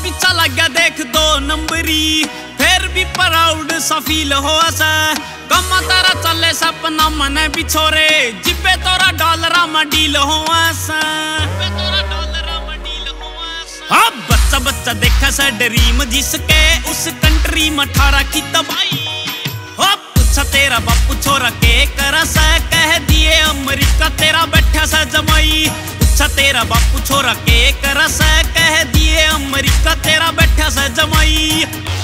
पीछा लग गया देख 2 नंबरी, फिर भी प्राउड सा फील हो सा। कमा तारा चले सपना मने बिछोरे, जिब्बे तोरा डॉलरा में डील हो सा। हाँ बच्चा बच्चा देखा सा ड्रीम जिसके, उस कंट्री में 18 की तबाही। हो पूछा तेरा बापू छोरा के करा सा, कह दिए अमेरिका तेरा बैठा सा जमाई। पूछा तेरा बापू छोरा के करा सा, कह दिए अमेरिका तेरा बैठा सा जमाई।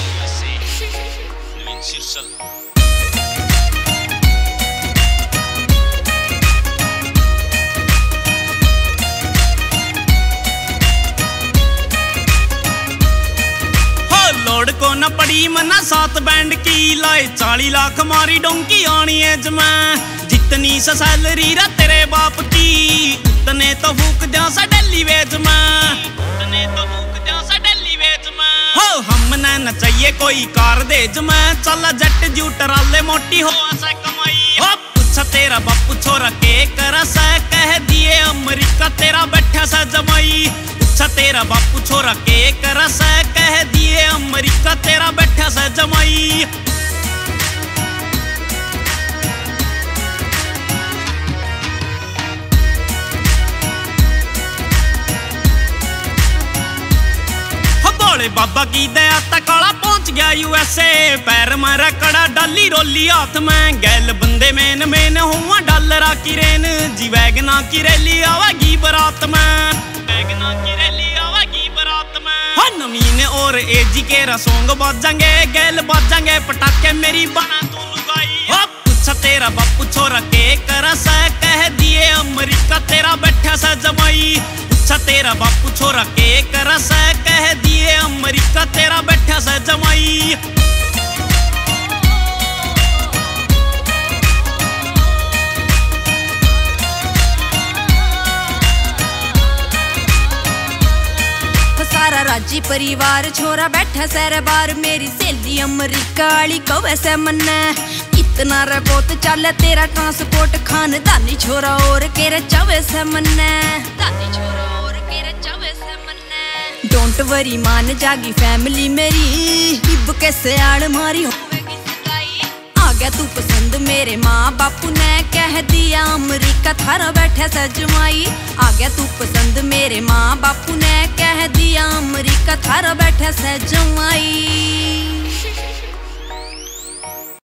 लोड को न पड़ी मना 7 बैंड की, लाए 40 लाख मारी डोंकी आनी एज में। जितनी सा सैलरी रा तेरे बाप की, उतने तो फूक जा सा दिल्ली वेज में, उतने तो फूक जा सा दिल्ली वेज में। हो हमने न चाहिए कोई कार देज में, चला जट जू टराले मोटी हो ऐसा कमाई। हो पूछा तेरा बापू छोरा के करा सा, कह दिए अमेरिका तेरा बैठा सा जमाई। पूछा तेरा बापू छोरा के करा सा, कह दिए अमेरिका तेरा बैठा सा जमाई। भोले बाबा की दया तक काला पहुंच गया यूएसए, पैर मारा कड़ा डाली रोली हाथ में। गैल बंदे मेन मेन हुआ डॉलरा की रेन, जी वैगना की रैली आवेगी बारात में, वैगना की रैली आवेगी बारात में। हाँ नवीन और एजी के रसोंग बाजेंगे, गैल बाजेंगे पटाखे मेरी बना तू लुगाई। हो पूछा तेरा बापू छोरा के करा सा, कह दिए अमेरिका तेरा बैठा सा जमाई। पूछा तेरा बापू छोरा के करा सा, कह दिए अमेरिका तेरा बैठा सा जमाई। सारा राजी परिवार छोरा बैठा सैर बार, मेरी सहेली अमेरिका वाली को वैसे मन्ना। इतना रे बहुत चले तेरा ट्रांसपोर्ट, खानदानी छोरा और केरे चवे से मन्ना, दानी छोरा और केरे चवे से मन्ना। डोंट वरी मान जागी फैमिली मेरी, इब के सयाड़ मारी होवेगी सगाई। आ गया तू पसंद मेरे माँ बापू ने, कह दिया अमेरिका थारा बैठा सा जमाई। आ गया तू पसंद मेरे माँ बापू ने, कह दिया अमेरिका थारा बैठा सा जमाई।